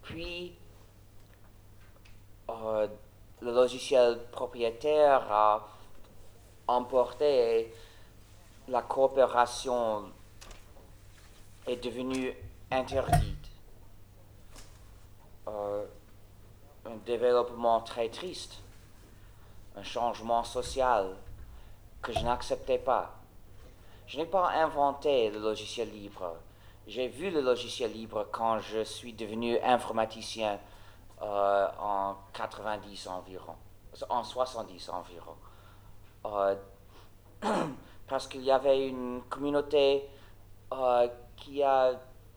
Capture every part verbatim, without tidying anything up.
Puis, euh, le logiciel propriétaire a emporté et la coopération est devenue interdite. Euh, un développement très triste, un changement social que je n'acceptais pas. Je n'ai pas inventé le logiciel libre. J'ai vu le logiciel libre quand je suis devenu informaticien euh, en quatre-vingt-dix environ, en soixante-dix environ. Euh, Parce qu'il y avait une communauté euh, qui a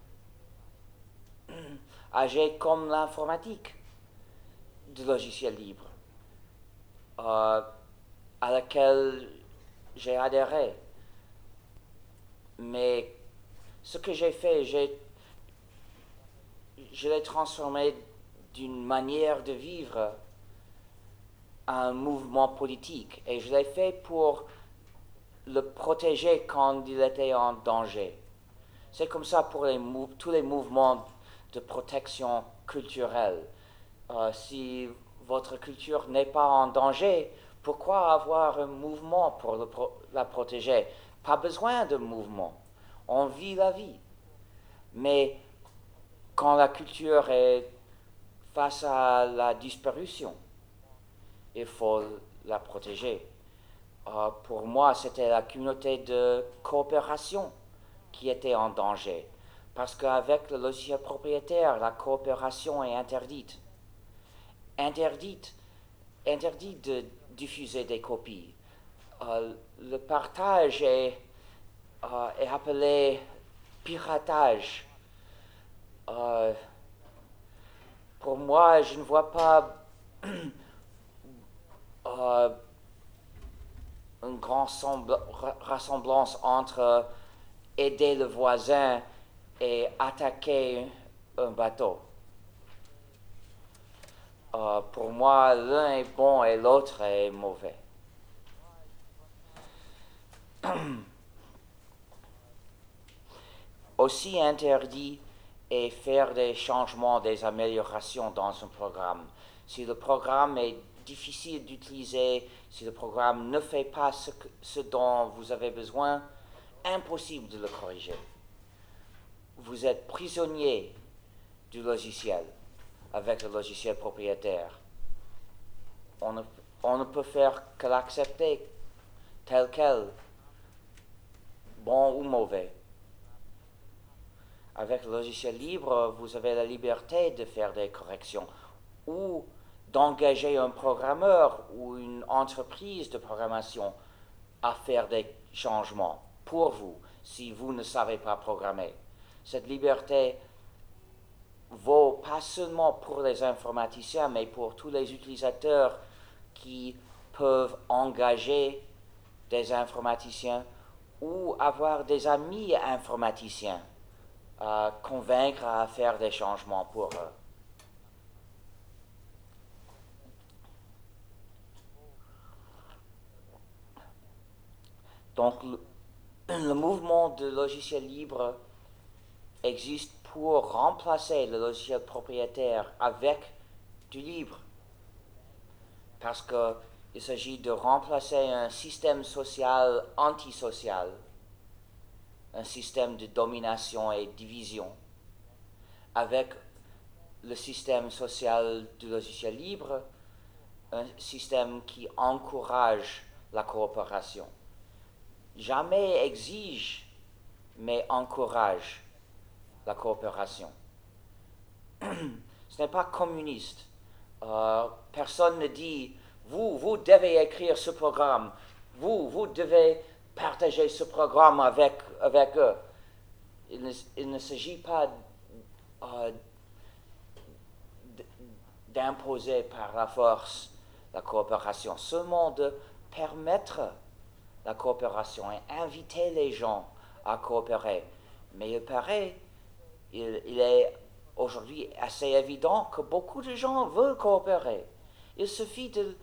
agi comme l'informatique du logiciel libre, euh, à laquelle j'ai adhéré. Mais ce que j'ai fait, j'ai, je l'ai transformé d'une manière de vivre à un mouvement politique. Et je l'ai fait pour le protéger quand il était en danger. C'est comme ça pour les mou- tous les mouvements de protection culturelle. Euh, si votre culture n'est pas en danger, pourquoi avoir un mouvement pour le pro- la protéger? Pas besoin de mouvement. On vit la vie. Mais quand la culture est face à la disparition, il faut la protéger. Euh, pour moi, c'était la communauté de coopération qui était en danger. Parce qu'avec le logiciel propriétaire, la coopération est interdite. Interdite, interdit de diffuser des copies. Euh, le partage est, euh, est appelé piratage. Euh, pour moi, je ne vois pas euh, une grande ressemblance entre aider le voisin et attaquer un bateau. Euh, pour moi, l'un est bon et l'autre est mauvais. Aussi interdit est faire des changements, des améliorations dans un programme. Si le programme est difficile d'utiliser, si le programme ne fait pas ce, que, ce dont vous avez besoin, impossible de le corriger. Vous êtes prisonnier du logiciel avec le logiciel propriétaire. On ne, on ne peut faire que l'accepter tel quel, bon ou mauvais. Avec le logiciel libre, vous avez la liberté de faire des corrections ou d'engager un programmeur ou une entreprise de programmation à faire des changements pour vous si vous ne savez pas programmer. Cette liberté vaut pas seulement pour les informaticiens, mais pour tous les utilisateurs qui peuvent engager des informaticiens ou avoir des amis informaticiens à convaincre à faire des changements pour eux. Donc le, le mouvement de logiciel libre existe pour remplacer le logiciel propriétaire avec du libre. Parce qu'il s'agit de remplacer un système social antisocial, un système de domination et division, avec le système social du logiciel libre, un système qui encourage la coopération. Jamais exige, mais encourage la coopération. Ce n'est pas communiste. Euh, personne ne dit, vous, vous devez écrire ce programme, vous, vous devez partager ce programme avec, avec eux. Il ne, il ne s'agit pas euh, d'imposer par la force la coopération, seulement de permettre la coopération et inviter les gens à coopérer. Mais il paraît, il, il est aujourd'hui assez évident que beaucoup de gens veulent coopérer. Il suffit de,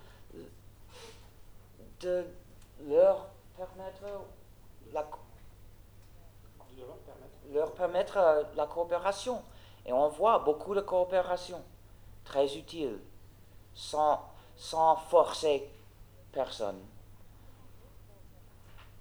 de leur permettre la, De leur permettre. leur permettre la coopération. Et on voit beaucoup de coopération, très utile, sans, sans forcer personne.